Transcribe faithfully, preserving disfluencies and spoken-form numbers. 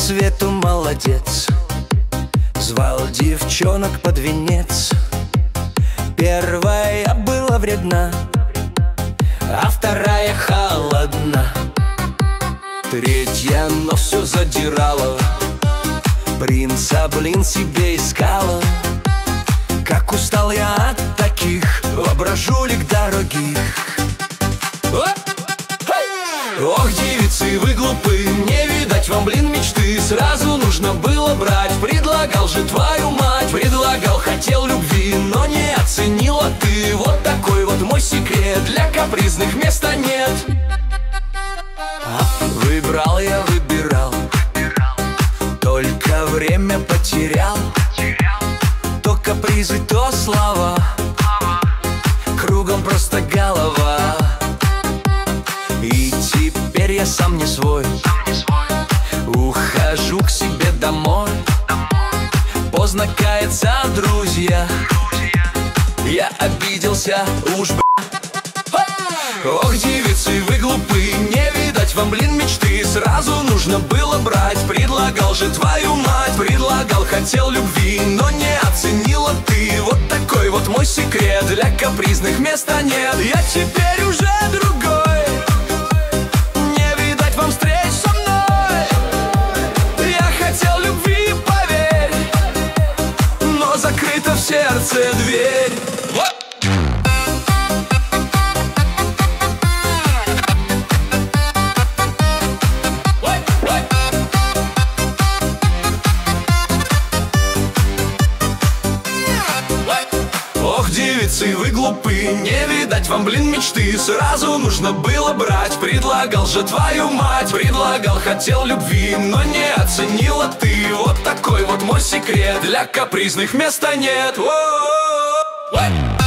Свету молодец, звал девчонок под венец. Первая была вредна, а вторая холодна. Третья, но все задирала, принца, блин, себе искала. Как устал я от таких воображулек дорогих. Ох, девицы, вы глупы, не видать вам, блин, мечты. Сразу нужно было брать, предлагал же твою мать. Предлагал, хотел любви, но не оценила ты. Вот такой вот мой секрет, для капризных места нет. Выбрал я, выбирал, только время потерял. То капризы, то слова, кругом просто голова. И теперь я сам не свой, ухожу к себе домой. Поздно каяться, друзья, я обиделся уж, б***. Ох, девицы, вы глупы, не видать вам, блин, мечты. Сразу нужно было брать, предлагал же твою мать. Предлагал, хотел любви, но не оценила ты. Вот такой вот мой секрет, для капризных места нет. Я теперь уже другой, не видать вам встреч со мной. Я хотел любви, поверь, но закрыта в сердце дверь. Ох, девицы, вы глупы, не видать вам, блин, мечты. Сразу нужно было брать, предлагал же твою мать. Предлагал, хотел любви, но не оценила ты. Вот такой вот мой секрет, для капризных места нет. О-о-о-о.